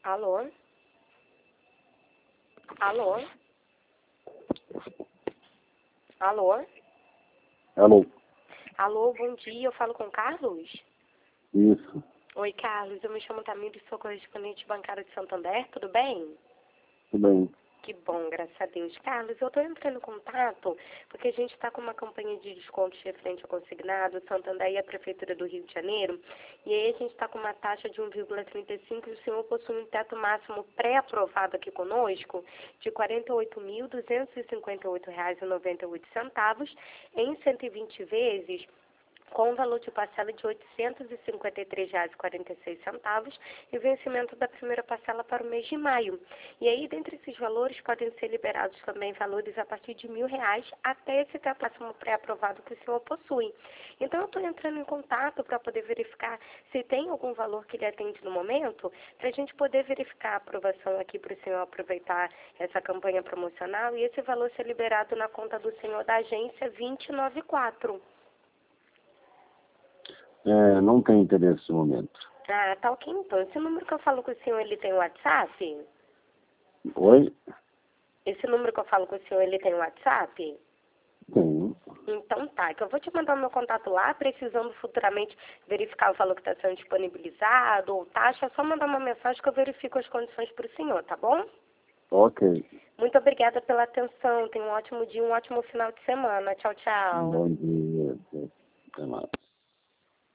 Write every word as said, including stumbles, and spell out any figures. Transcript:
Alô? Alô? Alô? Alô? Alô, bom dia, eu falo com o Carlos? Isso. Oi, Carlos, eu me chamo Tamires, sou correspondente bancário de Santander, tudo bem? Tudo bem. Que bom, graças a Deus. Carlos, eu estou entrando em contato porque a gente está com uma campanha de descontos referente ao consignado, Santander e a Prefeitura do Rio de Janeiro, e aí a gente está com uma taxa de um vírgula trinta e cinco e o senhor possui um teto máximo pré-aprovado aqui conosco de quarenta e oito mil, duzentos e cinquenta e oito reais e noventa e oito centavos em cento e vinte vezes, com valor de parcela de oitocentos e cinquenta e três reais e quarenta e seis centavos e vencimento da primeira parcela para o mês de maio. E aí, dentre esses valores, podem ser liberados também valores a partir de mil reais até esse teto máximo pré-aprovado que o senhor possui. Então, eu estou entrando em contato para poder verificar se tem algum valor que ele atende no momento, para a gente poder verificar a aprovação aqui para o senhor aproveitar essa campanha promocional e esse valor ser liberado na conta do senhor da agência vinte e noventa e quatro. É, não tem interesse no momento. Ah, tá ok então. Esse número que eu falo com o senhor, ele tem WhatsApp? Oi? Esse número que eu falo com o senhor, ele tem WhatsApp? Tem. Então tá, que eu vou te mandar o meu contato lá, precisando futuramente verificar o valor que está sendo disponibilizado ou taxa, é só mandar uma mensagem que eu verifico as condições para o senhor, tá bom? Ok. Muito obrigada pela atenção, tenha um ótimo dia, um ótimo final de semana. Tchau, tchau. Bom dia. Até mais.